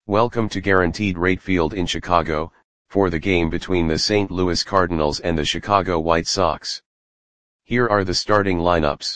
Welcome to Guaranteed Rate Field in Chicago, for the game between the St. Louis Cardinals and the Chicago White Sox. Here are the starting lineups.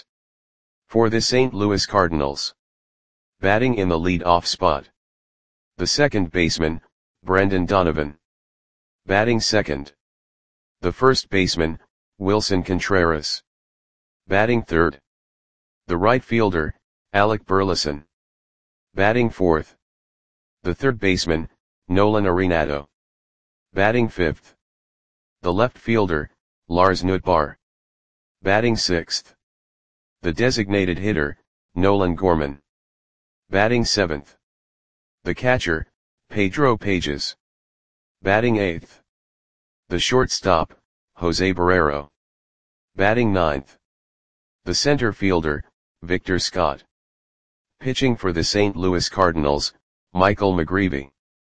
For the St. Louis Cardinals. Batting in the lead-off spot. The second baseman, Brendan Donovan. Batting second. The first baseman, Willson Contreras. Batting third. The right fielder, Alec Burleson. Batting fourth. The third baseman, Nolan Arenado. Batting fifth. The left fielder, Lars Nootbaar. Batting sixth. The designated hitter, Nolan Gorman. Batting seventh. The catcher, Pedro Pages. Batting eighth. The shortstop, Jose Barrero. Batting ninth. The center fielder, Victor Scott. Pitching for the St. Louis Cardinals, Michael McGreevy.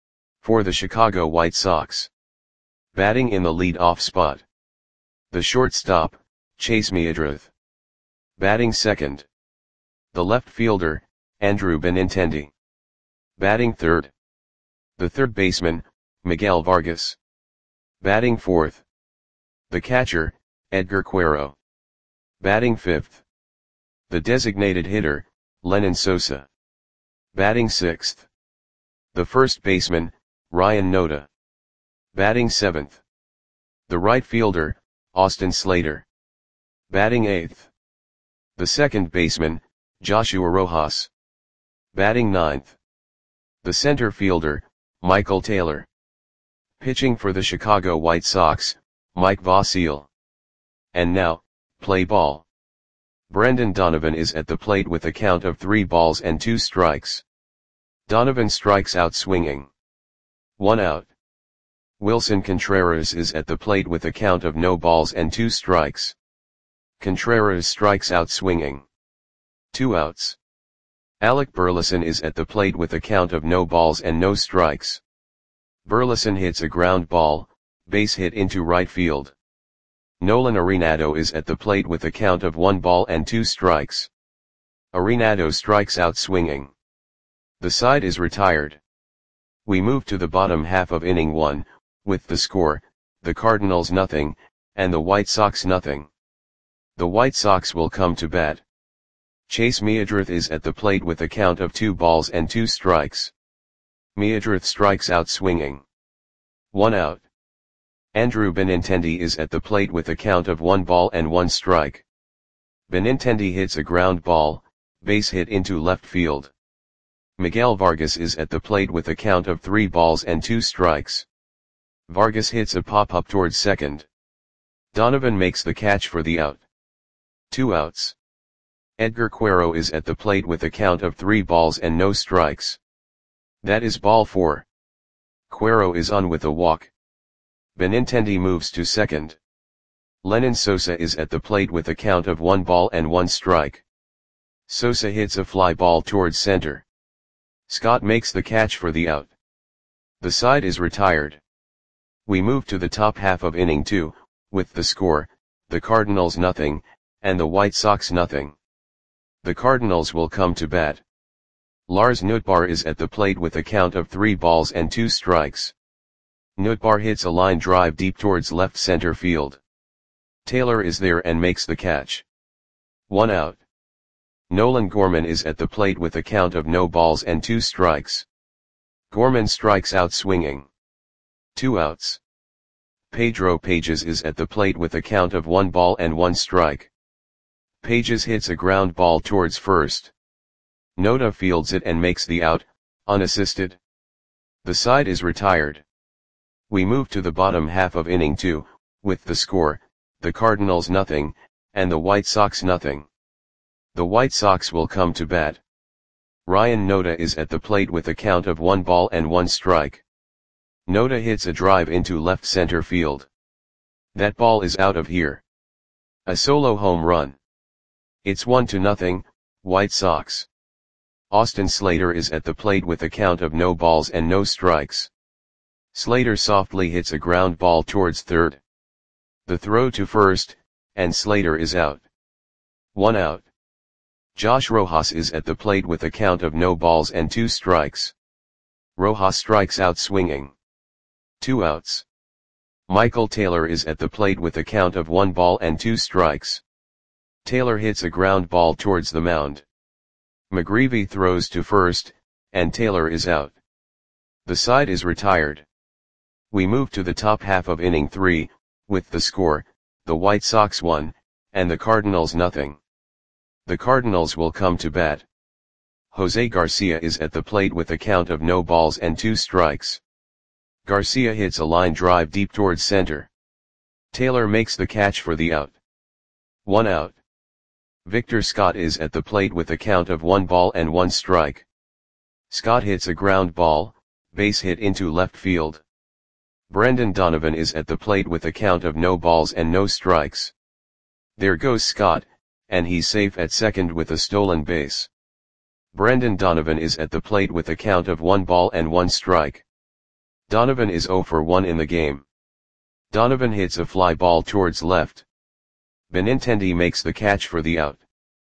For the Chicago White Sox. Batting in the lead-off spot. The shortstop, Chase Meadroth. Batting second. The left fielder, Andrew Benintendi. Batting third. The third baseman, Miguel Vargas. Batting fourth. The catcher, Edgar Quero. Batting fifth. The designated hitter, Lenyn Sosa. Batting sixth. The first baseman, Ryan Noda. Batting seventh. The right fielder, Austin Slater. Batting eighth. The second baseman, Joshua Rojas. Batting ninth. The center fielder, Michael Taylor. Pitching for the Chicago White Sox, Mike Vasil. And now, play ball. Brendan Donovan is at the plate with a count of 3 balls and 2 strikes. Donovan strikes out swinging. 1 out. Willson Contreras is at the plate with a count of no balls and 2 strikes. Contreras strikes out swinging. 2 outs. Alec Burleson is at the plate with a count of no balls and no strikes. Burleson hits a ground ball, base hit into right field. Nolan Arenado is at the plate with a count of 1 ball and 2 strikes. Arenado strikes out swinging. The side is retired. We move to the bottom half of inning 1, with the score, the Cardinals nothing, and the White Sox nothing. The White Sox will come to bat. Chase Meadroth is at the plate with a count of 2 balls and 2 strikes. Meadroth strikes out swinging. 1 out. Andrew Benintendi is at the plate with a count of 1 ball and 1 strike. Benintendi hits a ground ball, base hit into left field. Miguel Vargas is at the plate with a count of 3 balls and 2 strikes. Vargas hits a pop-up towards second. Donovan makes the catch for the out. 2 outs. Edgar Quero is at the plate with a count of 3 balls and no strikes. That is ball 4. Quero is on with a walk. Benintendi moves to second. Lenyn Sosa is at the plate with a count of 1 ball and 1 strike. Sosa hits a fly ball towards center. Scott makes the catch for the out. The side is retired. We move to the top half of inning 2, with the score, the Cardinals nothing, and the White Sox nothing. The Cardinals will come to bat. Lars Nootbaar is at the plate with a count of 3 balls and 2 strikes. Nootbaar hits a line drive deep towards left center field. Taylor is there and makes the catch. 1 out. Nolan Gorman is at the plate with a count of no balls and 2 strikes. Gorman strikes out swinging. 2 outs. Pedro Pages is at the plate with a count of 1 ball and 1 strike. Pages hits a ground ball towards first. Noda fields it and makes the out, unassisted. The side is retired. We move to the bottom half of inning 2, with the score, the Cardinals nothing, and the White Sox nothing. The White Sox will come to bat. Ryan Noda is at the plate with a count of 1 ball and 1 strike. Noda hits a drive into left center field. That ball is out of here. A solo home run. It's 1-0, White Sox. Austin Slater is at the plate with a count of no balls and no strikes. Slater softly hits a ground ball towards third. The throw to first, and Slater is out. 1 out. Josh Rojas is at the plate with a count of no balls and 2 strikes. Rojas strikes out swinging. 2 outs. Michael Taylor is at the plate with a count of 1 ball and 2 strikes. Taylor hits a ground ball towards the mound. McGreevy throws to first, and Taylor is out. The side is retired. We move to the top half of inning 3, with the score, the White Sox 1, and the Cardinals nothing. The Cardinals will come to bat. Jose Garcia is at the plate with a count of no balls and 2 strikes. Garcia hits a line drive deep towards center. Taylor makes the catch for the out. 1 out. Victor Scott is at the plate with a count of 1 ball and 1 strike. Scott hits a ground ball, base hit into left field. Brendan Donovan is at the plate with a count of no balls and no strikes. There goes Scott, and he's safe at second with a stolen base. Brendan Donovan is at the plate with a count of 1 ball and 1 strike. Donovan is 0 for 1 in the game. Donovan hits a fly ball towards left. Benintendi makes the catch for the out.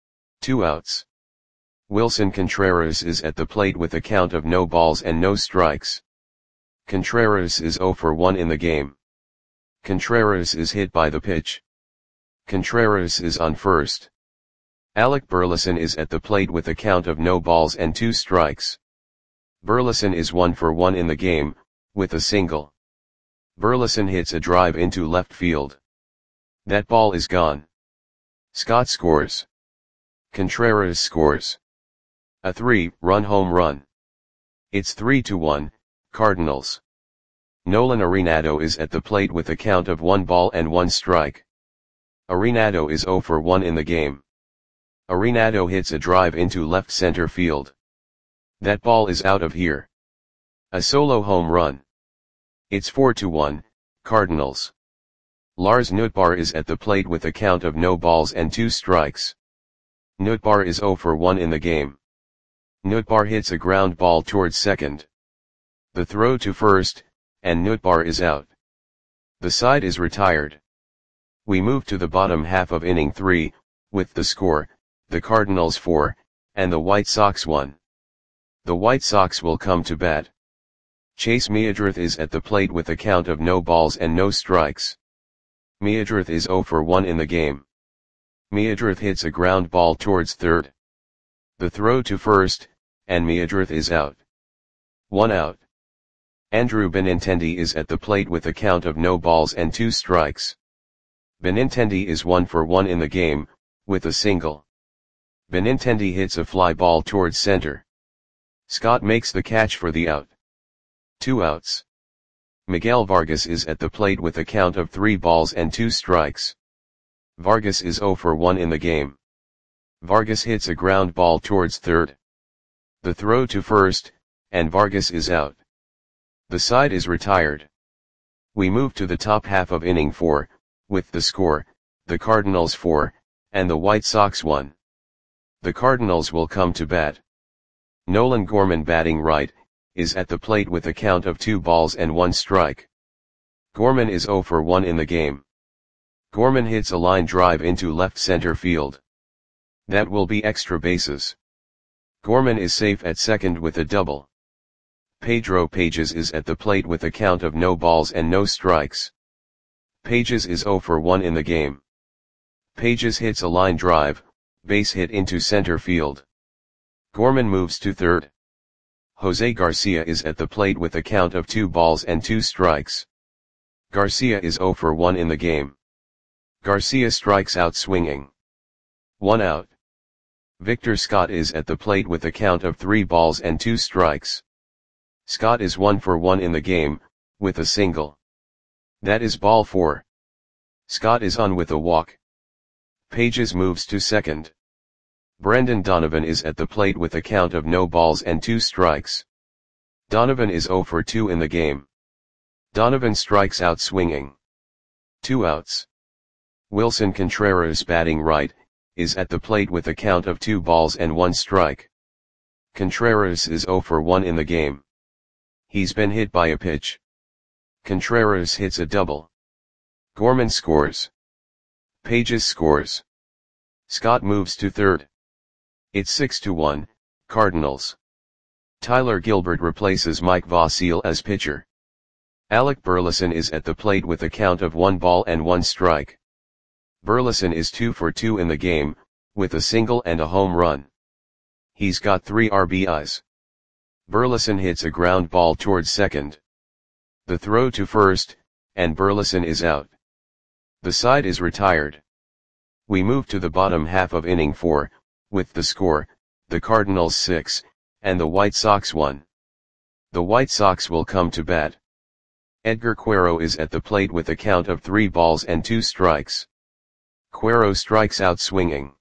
2 outs. Wilson Contreras is at the plate with a count of no balls and no strikes. Contreras is 0 for 1 in the game. Contreras is hit by the pitch. Contreras is on first. Alec Burleson is at the plate with a count of no balls and 2 strikes. Burleson is 1 for 1 in the game, with a single. Burleson hits a drive into left field. That ball is gone. Scott scores. Contreras scores. A 3-run home run. It's 3-1, Cardinals. Nolan Arenado is at the plate with a count of 1 ball and 1 strike. Arenado is 0 for 1 in the game. Arenado hits a drive into left center field. That ball is out of here. A solo home run. It's 4-1, Cardinals. Lars Nootbaar is at the plate with a count of no balls and 2 strikes. Nootbaar is 0 for 1 in the game. Nootbaar hits a ground ball towards second. The throw to first, and Nootbaar is out. The side is retired. We move to the bottom half of inning 3, with the score, the Cardinals 4, and the White Sox 1. The White Sox will come to bat. Chase Meadroth is at the plate with a count of no balls and no strikes. Meadroth is 0 for 1 in the game. Meadroth hits a ground ball towards third. The throw to first, and Meadroth is out. 1 out. Andrew Benintendi is at the plate with a count of no balls and 2 strikes. Benintendi is 1 for 1 in the game, with a single. Benintendi hits a fly ball towards center. Scott makes the catch for the out. 2 outs. Miguel Vargas is at the plate with a count of 3 balls and 2 strikes. Vargas is 0 for 1 in the game. Vargas hits a ground ball towards third. The throw to first, and Vargas is out. The side is retired. We move to the top half of inning 4, with the score, the Cardinals 4, and the White Sox 1. The Cardinals will come to bat. Nolan Gorman batting right, is at the plate with a count of 2 balls and 1 strike. Gorman is 0 for 1 in the game. Gorman hits a line drive into left center field. That will be extra bases. Gorman is safe at second with a double. Pedro Pages is at the plate with a count of no balls and no strikes. Pages is 0 for 1 in the game. Pages hits a line drive, base hit into center field. Gorman moves to third. Jose Garcia is at the plate with a count of 2 balls and 2 strikes. Garcia is 0 for 1 in the game. Garcia strikes out swinging. 1 out. Victor Scott is at the plate with a count of 3 balls and 2 strikes. Scott is 1 for 1 in the game, with a single. That is ball 4. Scott is on with a walk. Pages moves to second. Brendan Donovan is at the plate with a count of no balls and 2 strikes. Donovan is 0 for 2 in the game. Donovan strikes out swinging. 2 outs. Wilson Contreras batting right, is at the plate with a count of 2 balls and 1 strike. Contreras is 0 for 1 in the game. He's been hit by a pitch. Contreras hits a double. Gorman scores. Pages scores. Scott moves to third. It's 6-1, Cardinals. Tyler Gilbert replaces Mike Vasil as pitcher. Alec Burleson is at the plate with a count of 1 ball and 1 strike. Burleson is 2 for 2 in the game, with a single and a home run. He's got 3 RBIs. Burleson hits a ground ball towards second. The throw to first, and Burleson is out. The side is retired. We move to the bottom half of inning 4, with the score, the Cardinals 6, and the White Sox 1. The White Sox will come to bat. Edgar Quero is at the plate with a count of 3 balls and 2 strikes. Quero strikes out swinging.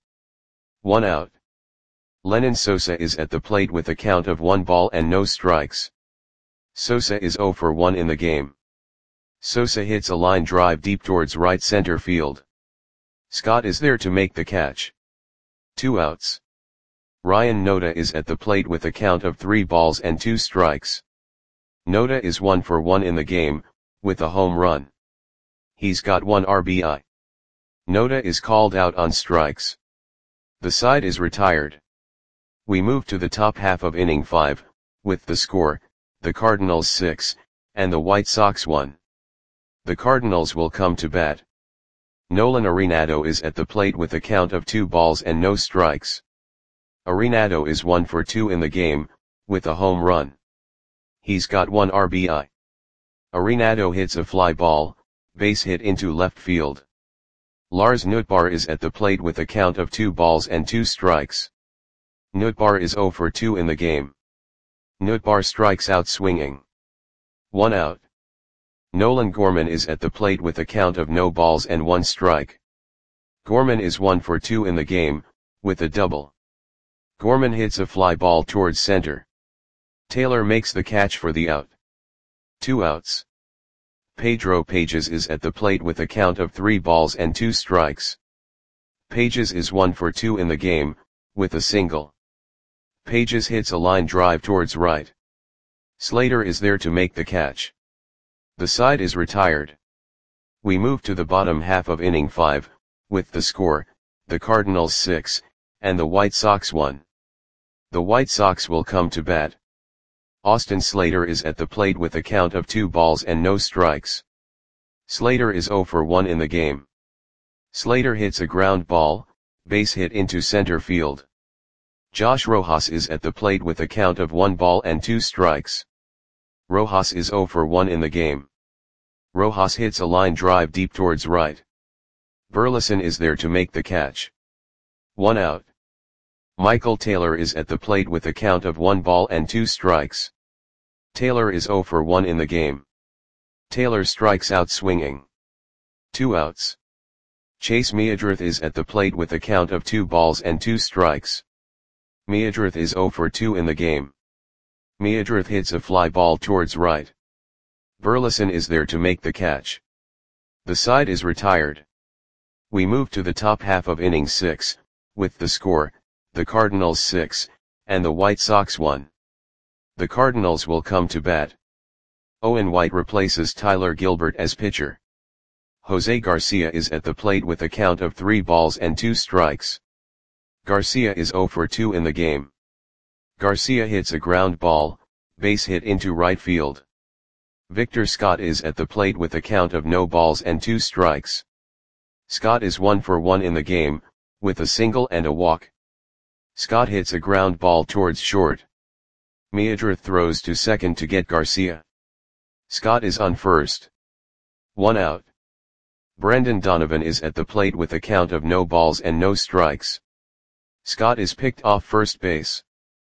1 out. Lenyn Sosa is at the plate with a count of 1 ball and no strikes. Sosa is 0 for 1 in the game. Sosa hits a line drive deep towards right center field. Scott is there to make the catch. 2 outs. Ryan Noda is at the plate with a count of 3 balls and 2 strikes. Noda is 1 for 1 in the game, with a home run. He's got 1 RBI. Noda is called out on strikes. The side is retired. We move to the top half of inning 5, with the score, the Cardinals 6, and the White Sox 1. The Cardinals will come to bat. Nolan Arenado is at the plate with a count of 2 balls and no strikes. Arenado is 1 for 2 in the game, with a home run. He's got 1 RBI. Arenado hits a fly ball, base hit into left field. Lars Nootbaar is at the plate with a count of 2 balls and 2 strikes. Nootbaar is 0 for 2 in the game. Nootbaar strikes out swinging. 1 out. Nolan Gorman is at the plate with a count of no balls and 1 strike. Gorman is 1 for 2 in the game, with a double. Gorman hits a fly ball towards center. Taylor makes the catch for the out. 2 outs. Pedro Pages is at the plate with a count of 3 balls and 2 strikes. Pages is 1 for 2 in the game, with a single. Pages hits a line drive towards right. Slater is there to make the catch. The side is retired. We move to the bottom half of inning 5, with the score, the Cardinals 6, and the White Sox 1. The White Sox will come to bat. Austin Slater is at the plate with a count of 2 balls and no strikes. Slater is 0 for 1 in the game. Slater hits a ground ball, base hit into center field. Josh Rojas is at the plate with a count of 1 ball and 2 strikes. Rojas is 0 for 1 in the game. Rojas hits a line drive deep towards right. Burleson is there to make the catch. 1 out. Michael Taylor is at the plate with a count of 1 ball and 2 strikes. Taylor is 0 for 1 in the game. Taylor strikes out swinging. 2 outs. Chase Meadrith is at the plate with a count of 2 balls and 2 strikes. Meadrith is 0 for 2 in the game. Meadrith hits a fly ball towards right. Burleson is there to make the catch. The side is retired. We move to the top half of inning 6, with the score, the Cardinals 6, and the White Sox 1. The Cardinals will come to bat. Owen White replaces Tyler Gilbert as pitcher. Jose Garcia is at the plate with a count of 3 balls and 2 strikes. Garcia is 0 for 2 in the game. Garcia hits a ground ball, base hit into right field. Victor Scott is at the plate with a count of no balls and 2 strikes. Scott is 1 for 1 in the game, with a single and a walk. Scott hits a ground ball towards short. Meadrith throws to second to get Garcia. Scott is on first. 1 out. Brendan Donovan is at the plate with a count of no balls and no strikes. Scott is picked off first base.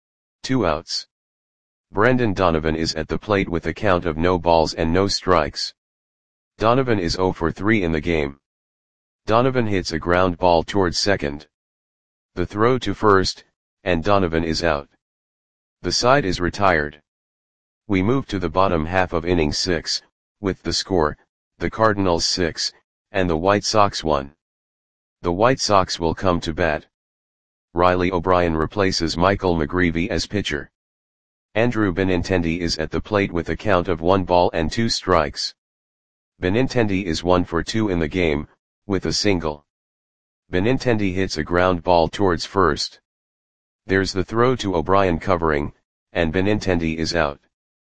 2 outs. Brendan Donovan is at the plate with a count of no balls and no strikes. Donovan is 0 for 3 in the game. Donovan hits a ground ball towards second. The throw to first, and Donovan is out. The side is retired. We move to the bottom half of inning 6, with the score, the Cardinals 6, and the White Sox 1. The White Sox will come to bat. Riley O'Brien replaces Michael McGreevy as pitcher. Andrew Benintendi is at the plate with a count of 1 ball and 2 strikes. Benintendi is 1 for 2 in the game, with a single. Benintendi hits a ground ball towards first. There's the throw to O'Brien covering, and Benintendi is out.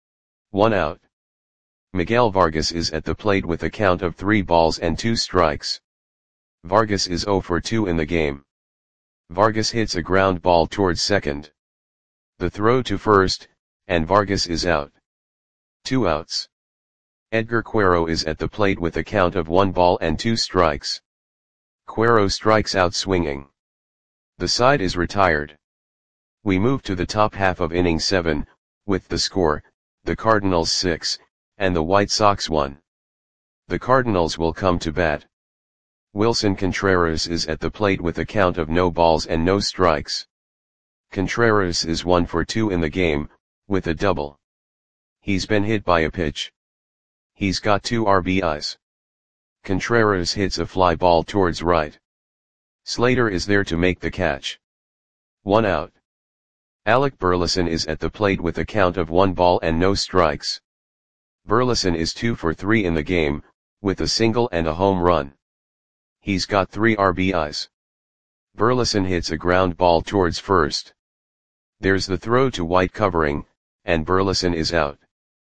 1 out. Miguel Vargas is at the plate with a count of 3 balls and 2 strikes. Vargas is 0 for 2 in the game. Vargas hits a ground ball towards second. The throw to first, and Vargas is out. 2 outs. Edgar Quero is at the plate with a count of 1 ball and 2 strikes. Quero strikes out swinging. The side is retired. We move to the top half of inning 7, with the score, the Cardinals 6, and the White Sox 1. The Cardinals will come to bat. Wilson Contreras is at the plate with a count of no balls and no strikes. Contreras is 1 for 2 in the game, with a double. He's been hit by a pitch. He's got 2 RBIs. Contreras hits a fly ball towards right. Slater is there to make the catch. 1 out. Alec Burleson is at the plate with a count of 1 ball and no strikes. Burleson is 2 for 3 in the game, with a single and a home run. He's got 3 RBIs. Burleson hits a ground ball towards first. There's the throw to White covering, and Burleson is out.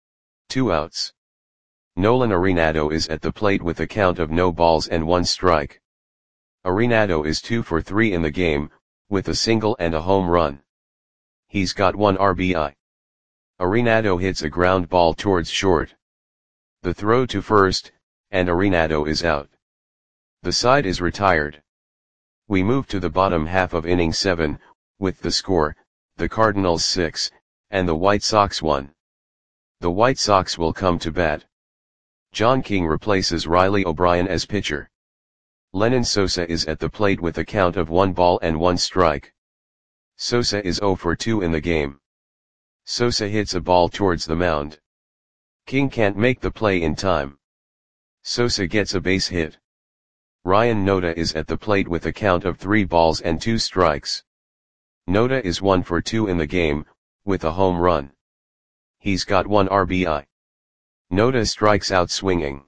2 outs. Nolan Arenado is at the plate with a count of no balls and 1 strike. Arenado is 2 for 3 in the game, with a single and a home run. He's got 1 RBI. Arenado hits a ground ball towards short. The throw to first, and Arenado is out. The side is retired. We move to the bottom half of inning 7, with the score, the Cardinals 6, and the White Sox 1. The White Sox will come to bat. John King replaces Riley O'Brien as pitcher. Lenyn Sosa is at the plate with a count of 1 ball and 1 strike. Sosa is 0 for 2 in the game. Sosa hits a ball towards the mound. King can't make the play in time. Sosa gets a base hit. Ryan Noda is at the plate with a count of 3 balls and 2 strikes. Noda is 1 for 2 in the game, with a home run. He's got 1 RBI. Noda strikes out swinging.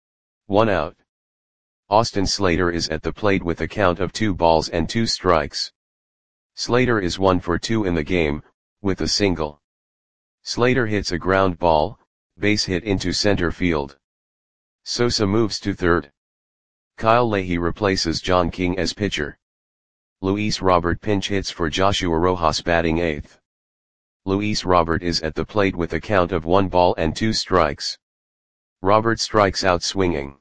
1 out. Austin Slater is at the plate with a count of 2 balls and 2 strikes. Slater is 1 for 2 in the game, with a single. Slater hits a ground ball, base hit into center field. Sosa moves to third. Kyle Leahy replaces John King as pitcher. Luis Robert pinch hits for Joshua Rojas batting 8th. Luis Robert is at the plate with a count of 1 ball and 2 strikes. Robert strikes out swinging.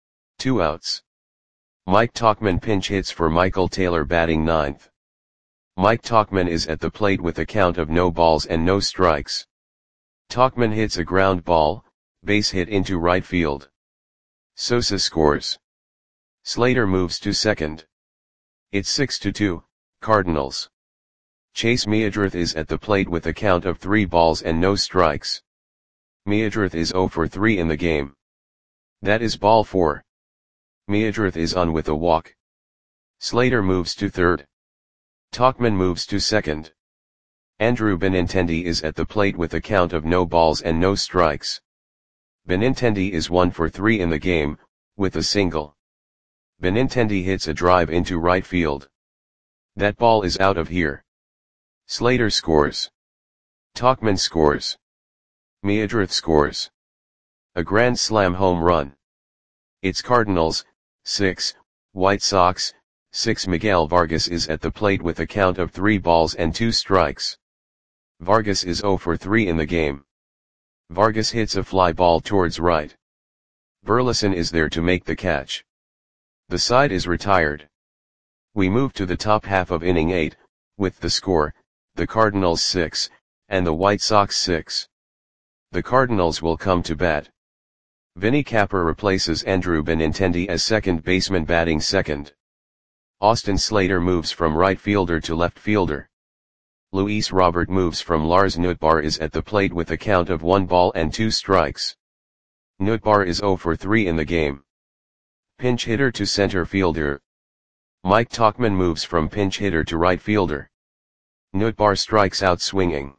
2 outs. Mike Tauchman pinch hits for Michael Taylor batting 9th. Mike Tauchman is at the plate with a count of no balls and no strikes. Tauchman hits a ground ball, base hit into right field. Sosa scores. Slater moves to second. It's 6-2, Cardinals. Chase Meadroth is at the plate with a count of 3 balls and no strikes. Meadroth is 0 for 3 in the game. That is ball 4. Meadroth is on with a walk. Slater moves to third. Tauchman moves to second. Andrew Benintendi is at the plate with a count of no balls and no strikes. Benintendi is 1 for 3 in the game, with a single. Benintendi hits a drive into right field. That ball is out of here. Slater scores. Tauchman scores. Meadroth scores. A grand slam home run. It's Cardinals, 6, White Sox, 6. Miguel Vargas is at the plate with a count of 3 balls and 2 strikes. Vargas is 0 for 3 in the game. Vargas hits a fly ball towards right. Burleson is there to make the catch. The side is retired. We move to the top half of inning 8, with the score, the Cardinals 6, and the White Sox 6. The Cardinals will come to bat. Vinny Capper replaces Andrew Benintendi as second baseman batting second. Austin Slater moves from right fielder to left fielder. Luis Robert moves from Lars Nootbaar is at the plate with a count of 1 ball and 2 strikes. Nootbaar is 0 for 3 in the game. Pinch hitter to center fielder. Mike Tauchman moves from pinch hitter to right fielder. Nootbaar strikes out swinging.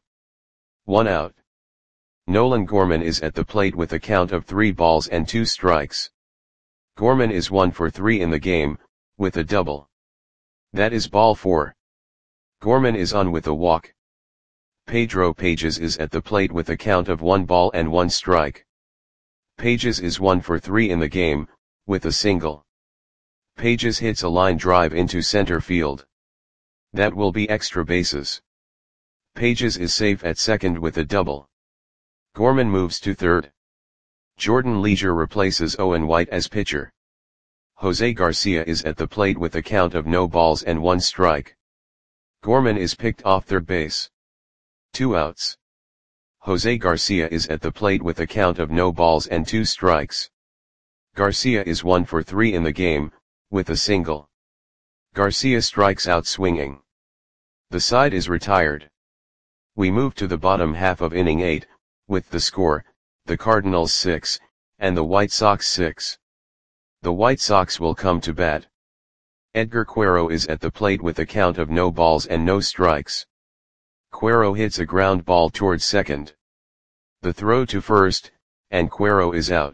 1 out. Nolan Gorman is at the plate with a count of 3 balls and 2 strikes. Gorman is 1 for 3 in the game, with a double. That is ball 4. Gorman is on with a walk. Pedro Pages is at the plate with a count of 1 ball and 1 strike. Pages is 1 for 3 in the game, with a single. Pages hits a line drive into center field. That will be extra bases. Pages is safe at second with a double. Gorman moves to third. Jordan Leisure replaces Owen White as pitcher. Jose Garcia is at the plate with a count of no balls and 1 strike. Gorman is picked off third base. 2 outs. Jose Garcia is at the plate with a count of no balls and 2 strikes. Garcia is 1 for 3 in the game, with a single. Garcia strikes out swinging. The side is retired. We move to the bottom half of inning 8, with the score, the Cardinals 6, and the White Sox 6. The White Sox will come to bat. Edgar Quero is at the plate with a count of no balls and no strikes. Quero hits a ground ball towards second. The throw to first, and Quero is out.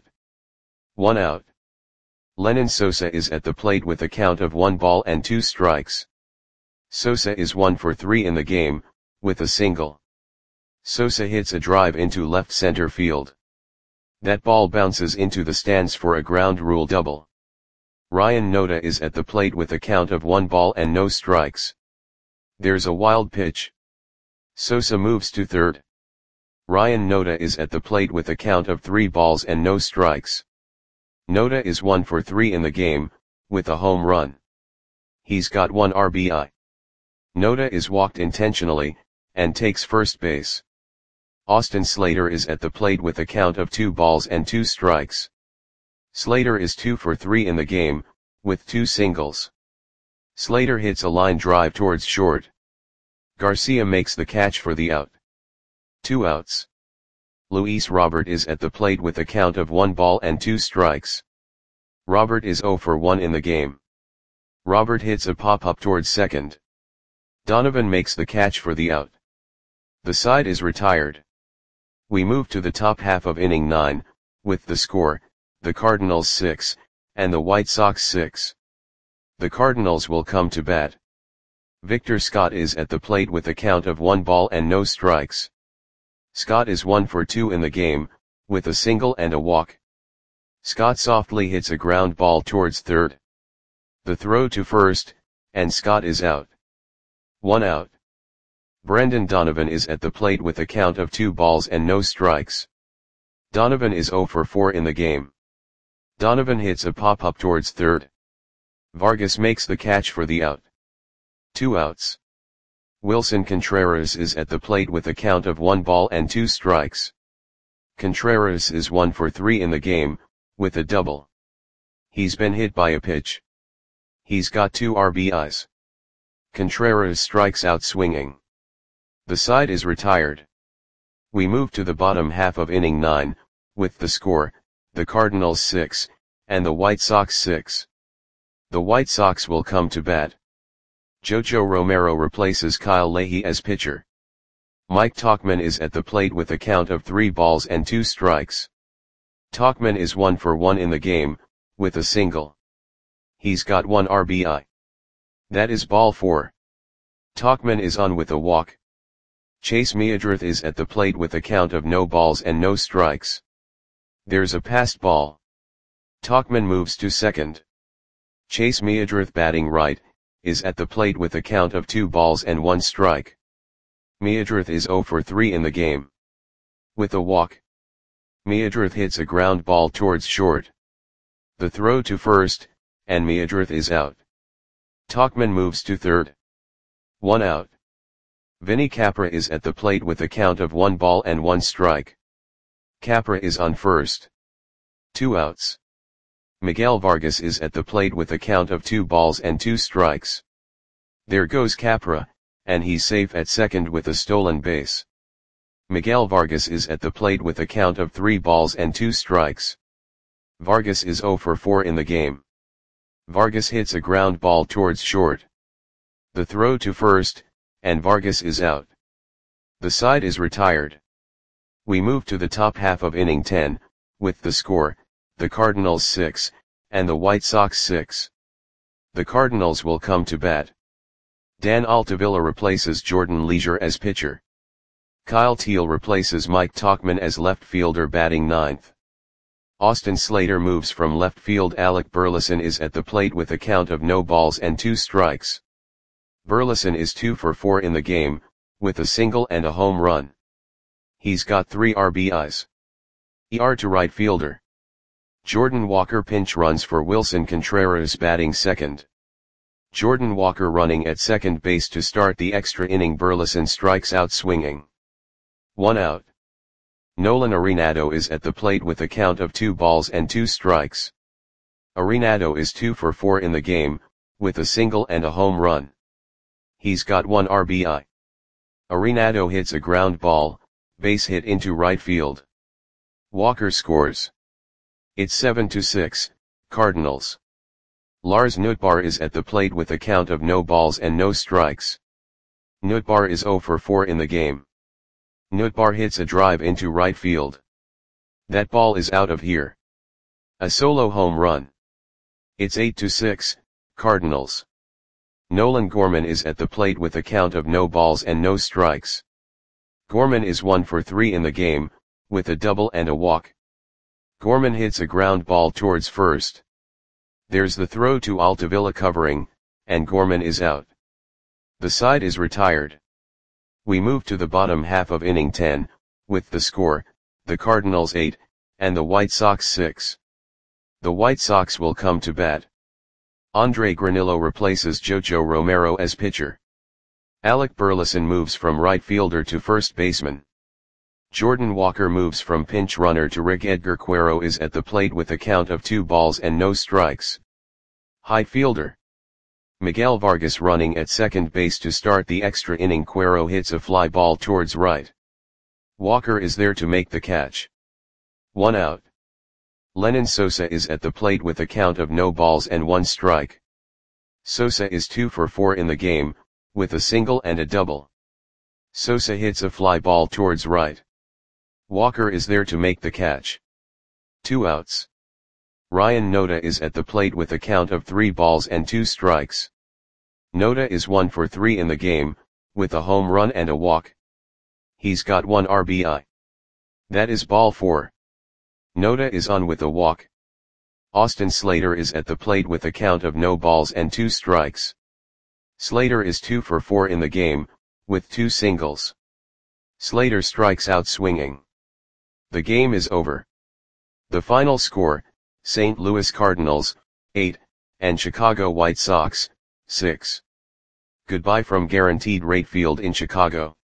1 out. Lenyn Sosa is at the plate with a count of 1 ball and 2 strikes. Sosa is 1 for 3 in the game, with a single. Sosa hits a drive into left center field. That ball bounces into the stands for a ground rule double. Ryan Noda is at the plate with a count of 1 ball and no strikes. There's a wild pitch. Sosa moves to third. Ryan Noda is at the plate with a count of 3 balls and no strikes. Noda is 1 for 3 in the game, with a home run. He's got 1 RBI. Noda is walked intentionally, and takes first base. Austin Slater is at the plate with a count of 2 balls and 2 strikes. Slater is 2 for 3 in the game, with 2 singles. Slater hits a line drive towards short. Garcia makes the catch for the out. 2 outs. Luis Robert is at the plate with a count of 1 ball and 2 strikes. Robert is 0 for 1 in the game. Robert hits a pop-up towards second. Donovan makes the catch for the out. The side is retired. We move to the top half of inning 9, with the score, the Cardinals 6, and the White Sox 6. The Cardinals will come to bat. Victor Scott is at the plate with a count of 1 ball and no strikes. Scott is 1 for 2 in the game, with a single and a walk. Scott softly hits a ground ball towards third. The throw to first, and Scott is out. 1 out. Brendan Donovan is at the plate with a count of 2 balls and no strikes. Donovan is 0 for 4 in the game. Donovan hits a pop-up towards third. Vargas makes the catch for the out. 2 outs. Wilson Contreras is at the plate with a count of 1 ball and 2 strikes. Contreras is 1 for 3 in the game, with a double. He's been hit by a pitch. He's got 2 RBIs. Contreras strikes out swinging. The side is retired. We move to the bottom half of inning 9, with the score, the Cardinals 6, and the White Sox 6. The White Sox will come to bat. Jojo Romero replaces Kyle Leahy as pitcher. Mike Tauchman is at the plate with a count of 3 balls and 2 strikes. Tauchman is 1 for 1 in the game, with a single. He's got 1 RBI. That is ball 4. Tauchman is on with a walk. Chase Meadrith is at the plate with a count of no balls and no strikes. There's a passed ball. Tauchman moves to second. Chase Meadrith, batting right, is at the plate with a count of 2 balls and 1 strike. Meadrith is 0 for 3 in the game. With a walk. Meadrith hits a ground ball towards short. The throw to first, and Meadrith is out. Tauchman moves to third. 1 out. Vinny Capra is at the plate with a count of 1 ball and 1 strike. Capra is on first. 2 outs. Miguel Vargas is at the plate with a count of 2 balls and 2 strikes. There goes Capra, and he's safe at second with a stolen base. Miguel Vargas is at the plate with a count of 3 balls and 2 strikes. Vargas is 0 for 4 in the game. Vargas hits a ground ball towards short. The throw to first, and Vargas is out. The side is retired. We move to the top half of inning 10, with the score, the Cardinals 6, and the White Sox 6. The Cardinals will come to bat. Dan Altavilla replaces Jordan Leisure as pitcher. Kyle Teel replaces Mike Tauchman as left fielder batting ninth. Austin Slater moves from left field. Alec Burleson is at the plate with a count of no balls and 2 strikes. Burleson is 2 for 4 in the game, with a single and a home run. He's got 3 RBIs. ER to right fielder. Jordan Walker pinch runs for Wilson Contreras batting second. Jordan Walker running at second base to start the extra inning. Burleson strikes out swinging. 1 out. Nolan Arenado is at the plate with a count of 2 balls and 2 strikes. Arenado is 2 for 4 in the game, with a single and a home run. He's got 1 RBI. Arenado hits a ground ball, base hit into right field. Walker scores. It's 7-6, Cardinals. Lars Nootbaar is at the plate with a count of no balls and no strikes. Nootbaar is 0 for 4 in the game. Nootbaar hits a drive into right field. That ball is out of here. A solo home run. It's 8-6, Cardinals. Nolan Gorman is at the plate with a count of no balls and no strikes. Gorman is 1 for 3 in the game, with a double and a walk. Gorman hits a ground ball towards first. There's the throw to Altavilla covering, and Gorman is out. The side is retired. We move to the bottom half of inning 10, with the score, the Cardinals 8, and the White Sox 6. The White Sox will come to bat. Andre Granillo replaces Jojo Romero as pitcher. Alec Burleson moves from right fielder to first baseman. Jordan Walker moves from pinch runner to Rick. Edgar Cuero is at the plate with a count of 2 balls and no strikes. High fielder. Miguel Vargas running at second base to start the extra inning. Cuero hits a fly ball towards right. Walker is there to make the catch. 1 out. Lenyn Sosa is at the plate with a count of no balls and 1 strike. Sosa is 2 for 4 in the game, with a single and a double. Sosa hits a fly ball towards right. Walker is there to make the catch. 2 outs. Ryan Noda is at the plate with a count of 3 balls and 2 strikes. Noda is 1 for 3 in the game, with a home run and a walk. He's got 1 RBI. That is ball 4. Noda is on with a walk. Austin Slater is at the plate with a count of no balls and 2 strikes. Slater is 2 for 4 in the game, with 2 singles. Slater strikes out swinging. The game is over. The final score, St. Louis Cardinals, 8, and Chicago White Sox, 6. Goodbye from Guaranteed Rate Field in Chicago.